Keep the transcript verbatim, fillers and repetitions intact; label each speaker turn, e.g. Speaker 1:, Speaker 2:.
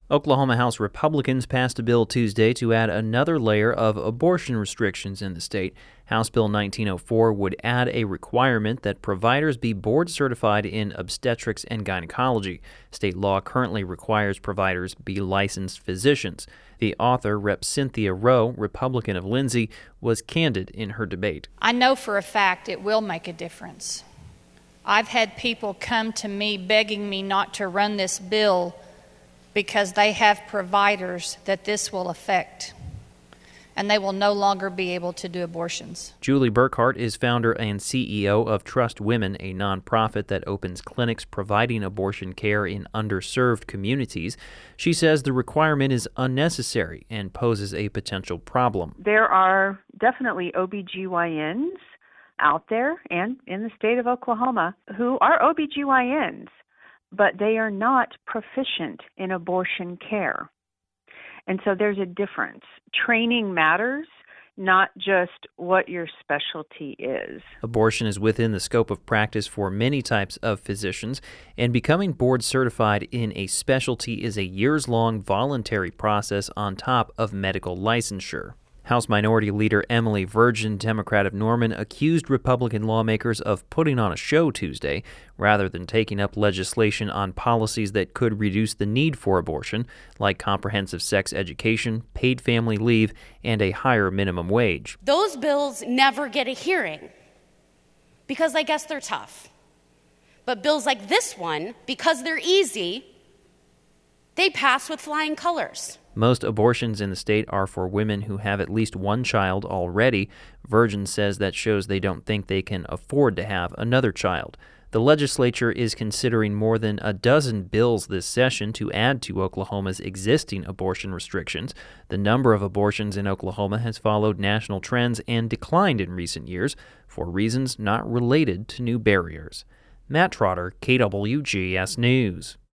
Speaker 1: Oklahoma House Republicans passed a bill Tuesday to add another layer of abortion restrictions in the state. House Bill nineteen oh four would add a requirement that providers be board certified in obstetrics and gynecology. State law currently requires providers be licensed physicians. The author, Representative Cynthia Rowe, Republican of Lindsay, was candid in her debate.
Speaker 2: I know for a fact it will make a difference. I've had people come to me begging me not to run this bill because they have providers that this will affect, and they will no longer be able to do abortions.
Speaker 1: Julie Burkhart is founder and C E O of Trust Women, a nonprofit that opens clinics providing abortion care in underserved communities. She says the requirement is unnecessary and poses a potential problem.
Speaker 3: There are definitely O B G Y Ns out there and in the state of Oklahoma who are O B G Y Ns, but they are not proficient in abortion care. And so there's a difference. Training matters, not just what your specialty is.
Speaker 1: Abortion is within the scope of practice for many types of physicians, and becoming board certified in a specialty is a years-long voluntary process on top of medical licensure. House Minority Leader Emily Virgin, Democrat of Norman, accused Republican lawmakers of putting on a show Tuesday rather than taking up legislation on policies that could reduce the need for abortion, like comprehensive sex education, paid family leave, and a higher minimum wage.
Speaker 4: Those bills never get a hearing because I guess they're tough. But bills like this one, because they're easy, they pass with flying colors.
Speaker 1: Most abortions in the state are for women who have at least one child already. Virgin says that shows they don't think they can afford to have another child. The legislature is considering more than a dozen bills this session to add to Oklahoma's existing abortion restrictions. The number of abortions in Oklahoma has followed national trends and declined in recent years for reasons not related to new barriers. Matt Trotter, K W G S News.